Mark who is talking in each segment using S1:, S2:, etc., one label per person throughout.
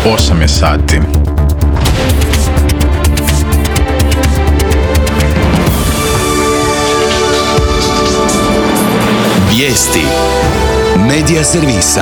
S1: 8 je sati.
S2: Vijesti Medija servisa.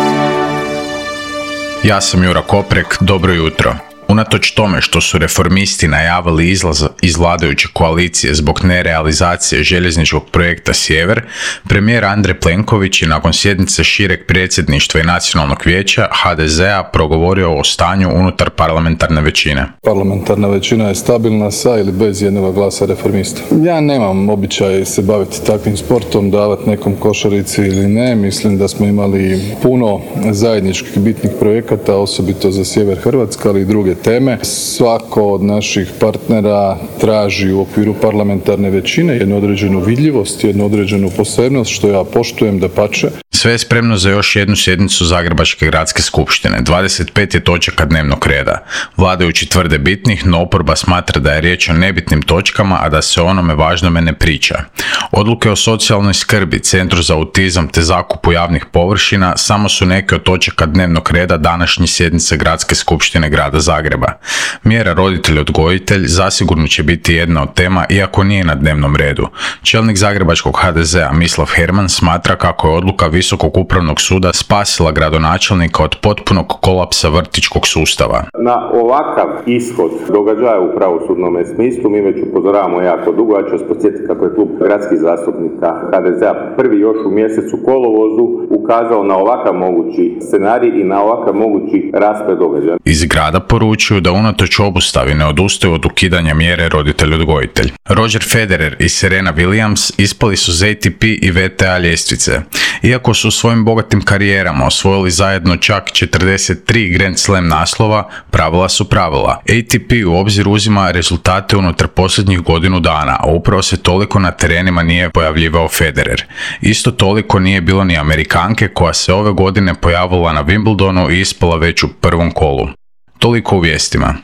S1: Ja sam Jura Koprek, dobro jutro. Unatoč tome što su reformisti najavili izlaz iz vladajuće koalicije zbog nerealizacije željezničkog projekta Sjever, premijer Andrej Plenković je nakon sjednice šireg predsjedništva i nacionalnog vijeća HDZ-a progovorio o stanju unutar parlamentarne većine.
S3: Parlamentarna većina je stabilna sa ili bez jednog glasa reformista. Ja nemam običaj se baviti takvim sportom, davati nekom košarici ili ne. Mislim da smo imali puno zajedničkih bitnih projekata, osobito za sjever Hrvatske, ali i druge teme. Svako od naših partnera traži u okviru parlamentarne većine jednu određenu vidljivost, jednu određenu posebnost, što ja poštujem, dapače.
S1: Sve je spremno za još jednu sjednicu Zagrebačke gradske skupštine. 25 je točaka dnevnog reda. Vladajući tvrde bitnih, no oporba smatra da je riječ o nebitnim točkama, a da se o onome važnome ne priča. Odluke o socijalnoj skrbi, centru za autizam te zakupu javnih površina samo su neke od točaka dnevnog reda današnje sjednice Gradske skupštine grada Zagreba. Mjera roditelj-odgojitelj zasigurno će biti jedna od tema, iako nije na dnevnom redu. Čelnik zagrebačkog HDZ-a Mislav Herman smatra kako je odluka Visokog upravnog suda spasila gradonačelnika od potpunog kolapsa vrtićkog sustava.
S4: Na ovakav ishod događaja u pravosudnom smislu mi već upozoravamo jako dugo. Ja ću vas podsjetiti kako je klub gradskih zastupnika HDZ-a prvi još u mjesecu kolovozu ukazao na ovakav mogući scenarij i na ovakav mogući rasplet događaja.
S1: Iz grada poručuju da unatoč obustavi ne odustaju od ukidanja mjere roditelj-odgojitelj. Roger Federer i Serena Williams ispali su z ATP i WTA ljestvice. Iako su u svojim bogatim karijerama osvojili zajedno čak 43 Grand Slam naslova, pravila su pravila. ATP u obzir uzima rezultate unutar posljednjih godinu dana, a upravo se toliko na terenima nije pojavljivao Federer. Isto toliko nije bilo ni Amerikanke koja se ove godine pojavila na Wimbledonu i ispala već u prvom kolu. Toliko u vijestima.